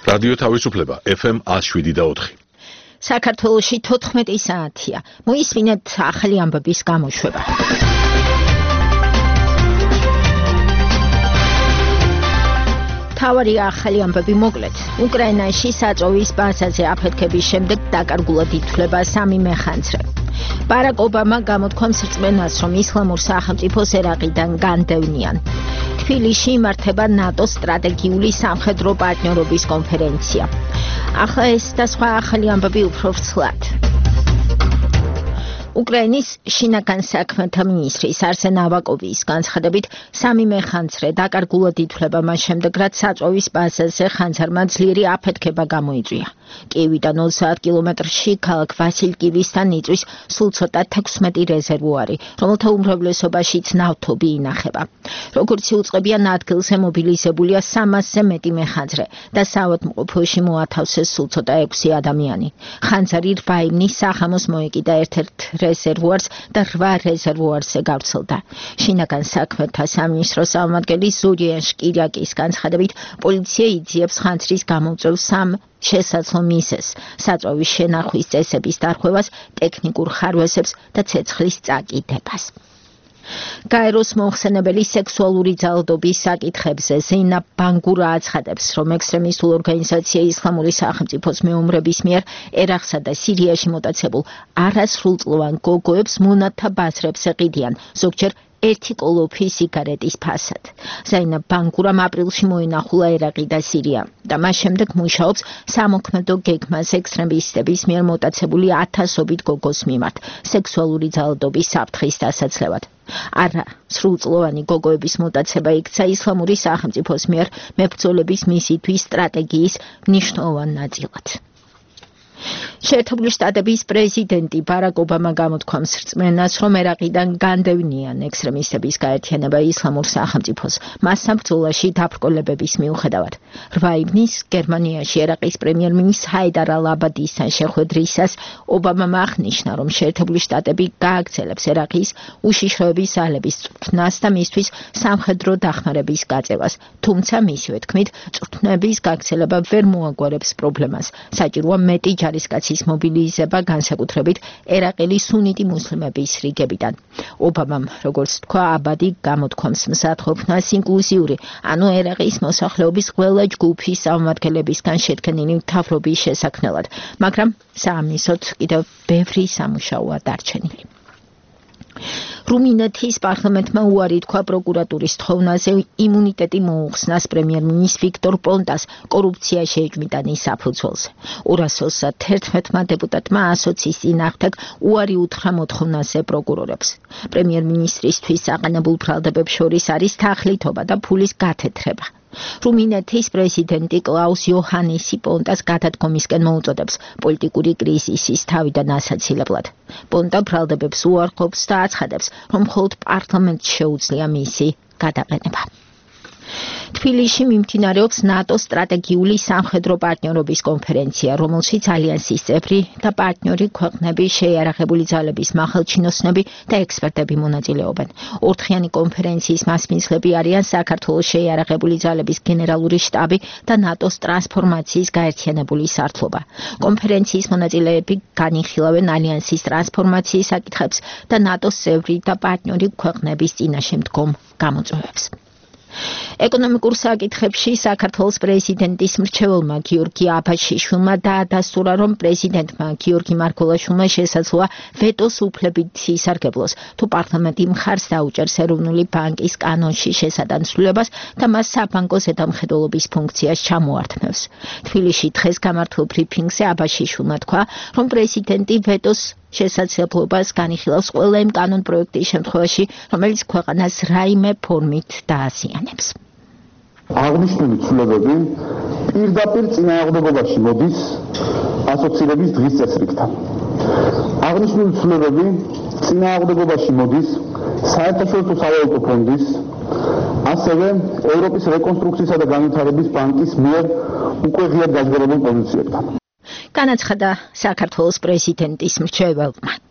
რადიო თავისუფლება FM 107.4. საქართველოში 14 საათია. მოისმინეთ ახალი ამბების გამოშვება. თავარი ახალი ამბები მოკლედ. უკრაინაში საწოვის ბაზაზე აფეთქების შემდეგ დაკარგულად ითვლება 3 მეხანძრე. ბარაკ ობამა გამოთქვამს რწმენას, რომ ისლამურ სახელმწიფოს ერაყიდან განდევნიან. თბილისში იმართება ნატოს სტრატეგიული სამხედრო პარტნიორობის კონფერენცია. ახლა ეს და სხვა ახალი ამბები უფრო ვრცლად. უკრაინის შინაგან საქმეთა მინისტრის არსენ ავაკოვის განცხადებით 3 მეხანძრე დაკარგულად ითვლება მას შემდეგ, რაც საწოვის ბაზაზე ხანძარმა ძლიერი აფეთქება გამოიწვია. კიევიდან 30 კილომეტრში ქალაქ ვასილკივისთან იწვის სულ ცოტა 16 რეზერვუარი, რომელთა უმრავლესობაშიც ნავთობი ინახება. როგორც იუწყებიან, ადგილზე მობილიზებულია 300-ზე მეტი მეხანძრე და საავადმყოფოში მოათავსეს სულ ცოტა 6 ადამიანი. ხანძარი 8 ივნის სახამოს მოეკიდა ერთ-ერთ რეზერვუარს და 8 რეზერვუარზე გავრცელდა. შინაგან საქმეთა სამინისტროს წარმომადგენელი ზურიან შკირაკის განცხადებით, პოლიცია იძიებს ხანძრის გამომწვევ 3 შესაძლო მიზეზს: საწოვის შენახვის წესების დარღვევას, ტექნიკურ ხარვეზებს და ცეცხლის წაკიდებას. გაეროს მოხსენებელი სექსუალური ძალადობის საკითხებზე ზეინა ბანგურა აცხადებს, რომ ექსტრემისტულ ორგანიზაცია ისლამური სახელმწიფოს მეომრების მიერ ერაყსა და სირიაში მოტაცებულ არასრულწლოვან გოგოებს მონათა ბაზრებს ეყიდიან, ზოგჯერ 1 კოლოფი სიგარეტის ფასად. ზეინა ბანგურამ აპრილში მოინახულა ერაყი და სირია და მას შემდეგ მუშაობს სამოქმედო გეგმას ექსტრემისტების მიერ მოტაცებული 1000-ობით გოგოს მიმართ სექსუალური ძალადობის საფრთხის დასაცლევად. არა სრულწლოვანი გოგოების მოტაცება იქცა ისლამური სახელმწიფოს მიერ მებრძოლების მისითვის სტრატეგიის მნიშვნელოვან ნაწილად. შეერთებული შტატების პრეზიდენტი ბარაკ ობამა გამოთქვამს რწმენას, რომ ერაყიდან განდევნიან ექსტრემისტების გაერთიანება ისლამურ სახელმწიფოს მასსა ბრძოლაში დაბრკოლებების მიუხედავად. 8 ივნის გერმანიაში ერაყის პრემიერ-მინისტრ ჰაიდარ ალ-აბადისთან შეხვედრისას ობამამ აღნიშნა, რომ შეერთებული შტატები გააგრძელებს ერაყის უშიშროების ძალების წვრთნას და მისთვის სამხედრო დახმარების გაწევას, თუმცა მისივე თქმით, წვრთნების გაგრძელება ვერ მოაგვარებს პრობლემას. საჭიროა მეტი ჯარისკაცის მობილიზება, განსაკუთრებით ერაყელი სუნიტი მუსლიმების რიგებიდან. ობამამ, როგორც თქვა, აბადი გამოთქვამს მზადყოფნას ინკლუზიური, ანუ ერაყის მოსახლეობის ყველა ჯგუფის წარმომადგენლებისგან შედგენილი მთავრობის შესაქმნელად, მაგრამ საამისოდ კიდევ ბევრი სამუშაოა დარჩენილი. რუმინეთის პარლამენტმა უარი თქვა პროკურატურის თხოვნაზე იმუნიტეტი მოუხსნას პრემიერ-მინისტრ ვიქტორ პონტას კორუფციაში ეჭვმიტანის საფუძველზე. 211 დეპუტატმა ასოციის წინააღმდეგ უარი უთხრა მოთხოვნაზე პროკურორებს. პრემიერ-მინისტრისთვის საყანებულ ბრალდებებს შორის არის თახლითობა და ფულის გათეთრება. რუმინეთის პრეზიდენტი კლაუს იოჰანესი პონტას გადადგომისკენ მოუწოდებს პოლიტიკური კრიზისის თავიდან ასაცილებლად. პონტა ბრალდებებს უარყოფს და აცხადებს, რომ მხოლოდ პარლამენტს შეუძლია მისი გადაყენება. თბილისში მიმდინარეობს ნატოს სტრატეგიული სამხედრო პარტნიორობის კონფერენცია, რომელშიც ალიანსის წევრი და პარტნიორი ქვეყნების შეიარაღებული ძალების მახალჩინოსნები და ექსპერტები მონაწილეობენ. ორდღიანი კონფერენციის მასპინძლები არიან საქართველოს შეიარაღებული ძალების გენერალური შტაბი და ნატოს ტრანსფორმაციის გაერთიანებული სართულობა. კონფერენციის მონაწილეები განიხილავენ ალიანსის ტრანსფორმაციის საკითხებს და ნატოს წევრი და პარტნიორი ქვეყნების წინაშე მდგომ გამოწვევებს. ეკონომიკურ საკითხებში საქართველოს პრეზიდენტის მრჩეველმა გიორგი აბაშიშვილმა დაადასტურა, რომ პრეზიდენტმა გიორგი მარგველაშვილმა შესაძლოა ვეტოს უფლებით ისარგებლოს, თუ პარლამენტი მხარს დაუჭერს ეროვნული ბანკის კანონში შესატანცვლებას და მას საბანკო ზედამხედველობის ფუნქციას ჩამოართმევს. თბილისში დღეს გამართულ ბრიფინგზე აბაშიშვილმა თქვა, რომ პრეზიდენტი ვეტოს შესაძლებლობას განიხილავს ყველა იმ კანონ პროექტის შემთხვევაში, რომელიც ქვეყანას რაიმე ფორმით დააზიანებს. აღნიშნული ცვლილებები პირდაპირ წინააღმდეგობაში მოდის ასოცირების დღის წესრიგთან. აღნიშნული ცვლილებები წინააღმდეგობაში მოდის საერთაშორისო სავალუტო ფონდის, ასევე ევროპის რეკონსტრუქციისა და განვითარების ბანკის მიერ უკვე ღიად გაჟღერებულ პოზიციებთან. განაცხადა საქართველოს პრეზიდენტის მრჩეველმა.